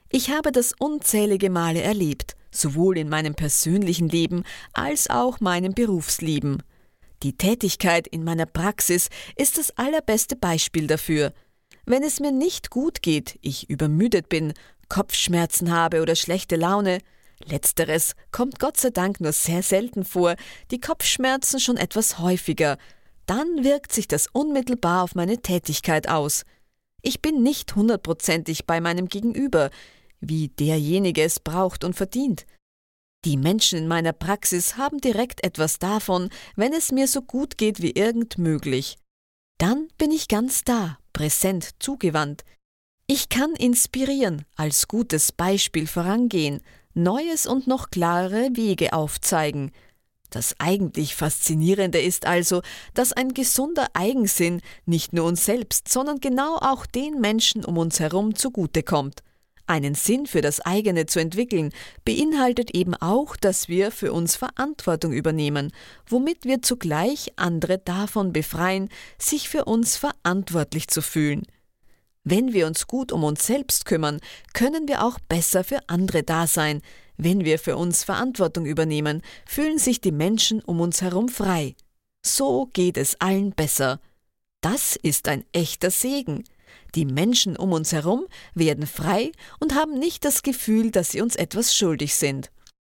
Ich habe das unzählige Male erlebt, sowohl in meinem persönlichen Leben als auch meinem Berufsleben. Die Tätigkeit in meiner Praxis ist das allerbeste Beispiel dafür. Wenn es mir nicht gut geht, ich übermüdet bin, Kopfschmerzen habe oder schlechte Laune, letzteres kommt Gott sei Dank nur sehr selten vor, die Kopfschmerzen schon etwas häufiger, dann wirkt sich das unmittelbar auf meine Tätigkeit aus. Ich bin nicht 100%ig bei meinem Gegenüber, wie derjenige es braucht und verdient. Die Menschen in meiner Praxis haben direkt etwas davon, wenn es mir so gut geht wie irgend möglich. Dann bin ich ganz da, präsent, zugewandt. Ich kann inspirieren, als gutes Beispiel vorangehen, Neues und noch klarere Wege aufzeigen. Das eigentlich Faszinierende ist also, dass ein gesunder Eigensinn nicht nur uns selbst, sondern genau auch den Menschen um uns herum zugutekommt. Einen Sinn für das eigene zu entwickeln, beinhaltet eben auch, dass wir für uns Verantwortung übernehmen, womit wir zugleich andere davon befreien, sich für uns verantwortlich zu fühlen. Wenn wir uns gut um uns selbst kümmern, können wir auch besser für andere da sein. Wenn wir für uns Verantwortung übernehmen, fühlen sich die Menschen um uns herum frei. So geht es allen besser. Das ist ein echter Segen. Die Menschen um uns herum werden frei und haben nicht das Gefühl, dass sie uns etwas schuldig sind.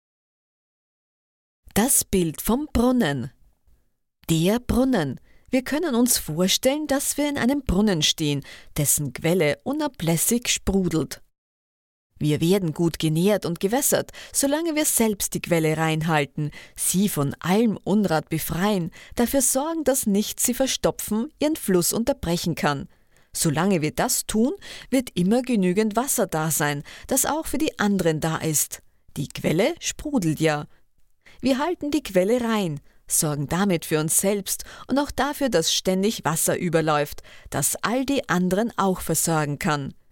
Das Bild vom Brunnen. Der Brunnen. Wir können uns vorstellen, dass wir in einem Brunnen stehen, dessen Quelle unablässig sprudelt. Wir werden gut genährt und gewässert, solange wir selbst die Quelle reinhalten, sie von allem Unrat befreien, dafür sorgen, dass nichts sie verstopfen, ihren Fluss unterbrechen kann. Solange wir das tun, wird immer genügend Wasser da sein, das auch für die anderen da ist. Die Quelle sprudelt ja. Wir halten die Quelle rein, sorgen damit für uns selbst und auch dafür, dass ständig Wasser überläuft, das all die anderen auch versorgen kann.